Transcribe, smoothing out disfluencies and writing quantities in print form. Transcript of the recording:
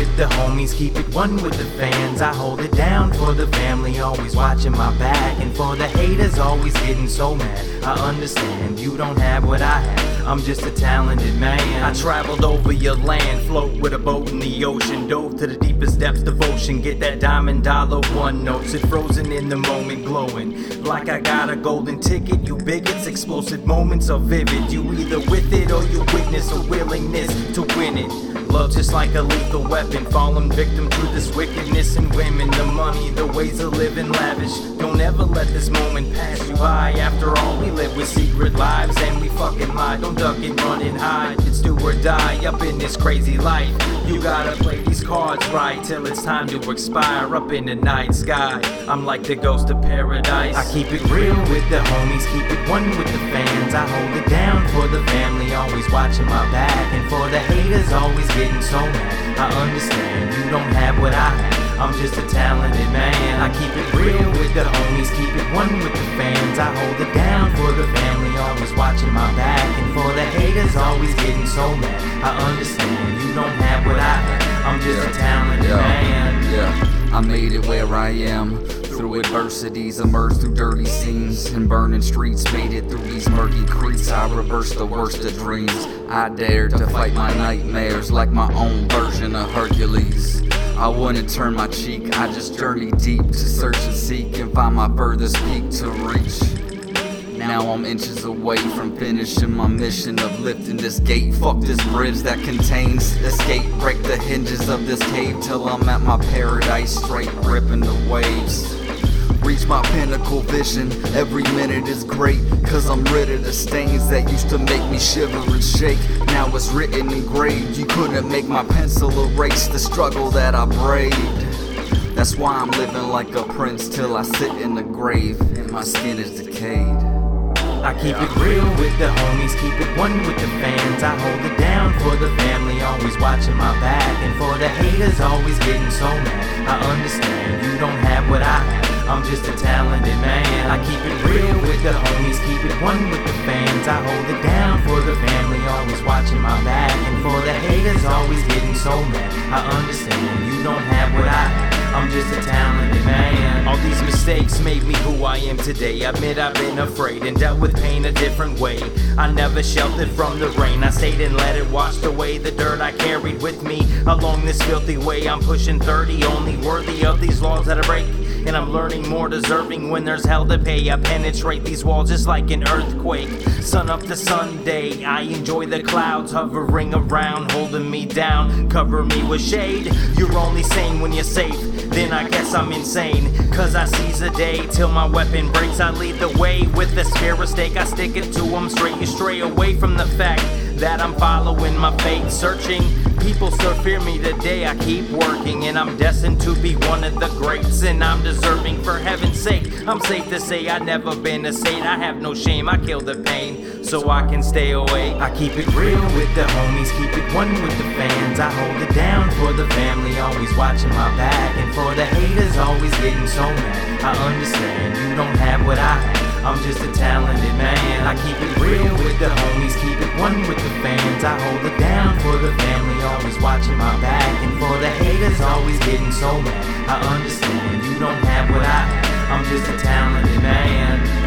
with the homies, keep it one with the fans. I hold it down for the family, always watching my back. And for the haters, always getting so mad. I understand you don't have what I have, I'm just a talented man. I traveled over your land, float with a boat in the ocean, dove to the deepest depths, devotion. Get that diamond dollar one notes, it frozen in the moment, glowing like I got a golden ticket. You bigots, explosive moments are vivid. You either with it or you witness a willingness to win it. Love just like a lethal weapon, fallen victim to this wickedness in women. The money, the ways of living lavish. Don't ever let this moment pass you by. After all, we live with secret lives and we fucking lie. Don't duck and run and hide, it's do or die up in this crazy life. You gotta play these cards right till it's time to expire. Up in the night sky, I'm like the ghost of paradise. I keep it real with the homies, keep it one with the fans. I hold it down for the family, always watching my back. And for the haters, always getting so mad. I understand you don't have what I have, I'm just a talented man. I keep it real with the homies, keep it one with the fans. I hold it down for the family, always watching my back. And for the haters, always getting so mad. I understand you don't have what I have, I'm just a talented man. I made it where I am. Through adversities, emerged through dirty scenes and burning streets. Made it through these murky creeks. I reversed the worst of dreams. I dared to fight my nightmares like my own version of Hercules. I wouldn't turn my cheek, I just journey deep to search and seek and find my furthest peak to reach. Now I'm inches away from finishing my mission of lifting this gate. Fuck this bridge that contains escape. Break the hinges of this cave till I'm at my paradise, straight ripping the waves. Reach my pinnacle vision, every minute is great, cause I'm rid of the stains that used to make me shiver and shake. Now it's written engraved, you couldn't make my pencil erase the struggle that I braved. That's why I'm living like a prince till I sit in the grave and my skin is decayed. I keep it real with the homies, keep it one with the fans. I hold it down for the family, always watching my back. And for the haters, always getting so mad. I understand you don't have what I have, I'm just a talented man. I keep it real with the homies, keep it one with the fans. I hold it down for the family, always watching my back. And for the haters, always getting so mad. I understand you don't have what I have, I'm just a talented man. All these mistakes made me who I am today. I admit I've been afraid and dealt with pain a different way. I never sheltered from the rain, I stayed and let it wash away the dirt I carried with me along this filthy way. I'm pushing 30, only worthy of these laws that I break. And I'm learning more deserving when there's hell to pay. I penetrate these walls just like an earthquake. Sun up to Sunday, I enjoy the clouds hovering around, holding me down, cover me with shade. You're only sane when you're safe, then I guess I'm insane. Cause I seize the day till my weapon breaks. I lead the way with the spear stake. I stick it to them straight. You stray away from the fact that I'm following my fate, searching. People still fear me today, I keep working. And I'm destined to be one of the greats, and I'm deserving for heaven's sake. I'm safe to say I've never been a saint. I have no shame, I kill the pain so I can stay away. I keep it real with the homies, keep it one with the fans. I hold it down for the family, always watching my back. And for the haters, always getting so mad. I understand you don't have what I have, I'm just a talented man. I keep it real with the homies, keep it one with the fans. I hold it down for the family, always watching my back. And for the haters, always getting so mad. I understand you don't have what I have, I'm just a talented man.